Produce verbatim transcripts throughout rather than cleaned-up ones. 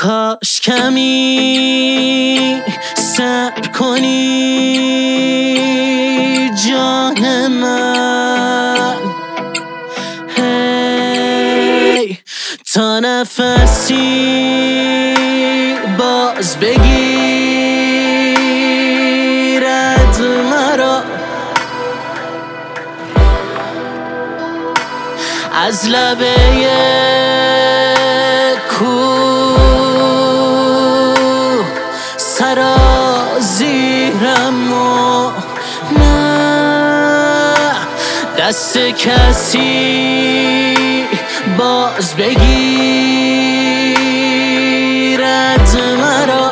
کاش کمی صبر کنی جان من، هی تا نفسی باز بگیرد مرا از لبه کوه سرازیرم و نه دست کسی باز بگیرد مرا،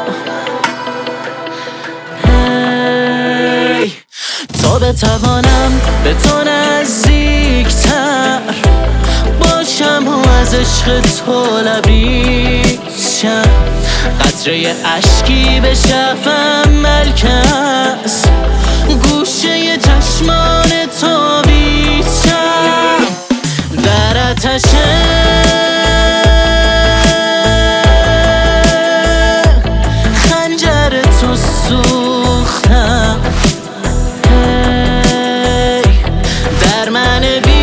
هی تا بتوانم به تو نزدیکتر باشم و از عشق تو لبریز شم، قطره اشکی بشفم ملکس گوشه چشمان تو بیشم در آتش خنجر تو سوختم، هی در من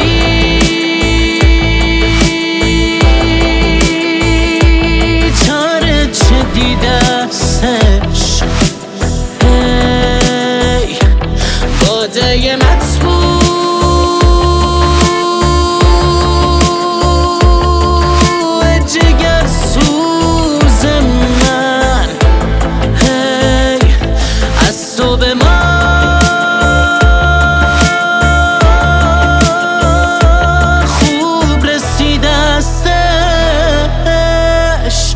بیچاره چه دیدستش، هی باده مطبوع جگر سوز من، هی از تو به ما خوب رسیده استش،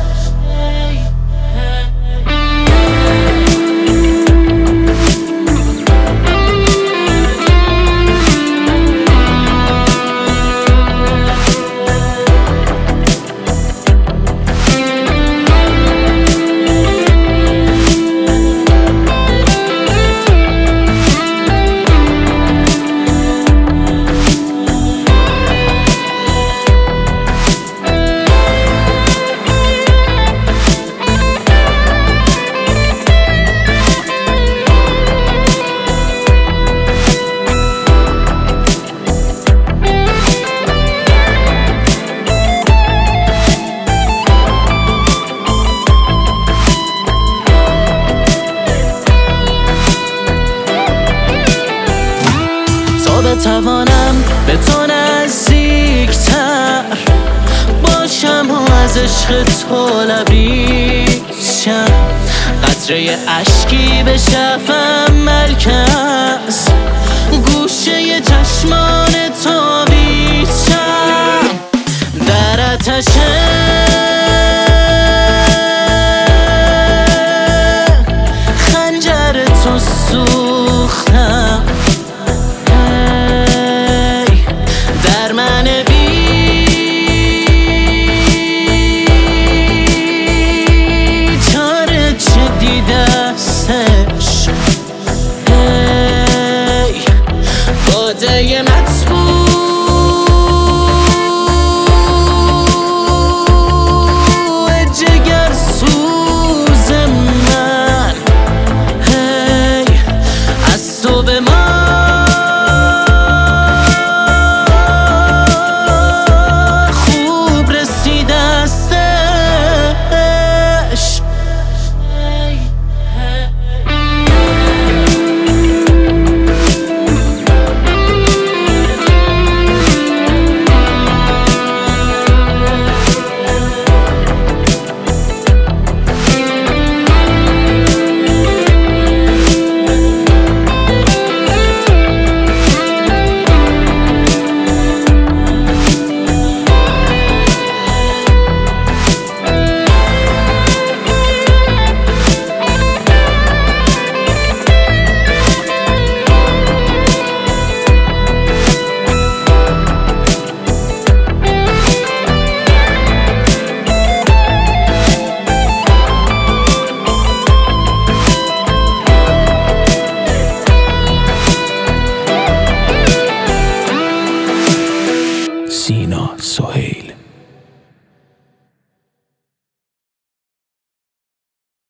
بتوانم به تو نزدیکتر باشم و از عشق تو لبریز شم، قطره اشکی بشفم ملکس گوشه چشمان تو بیشم در آتش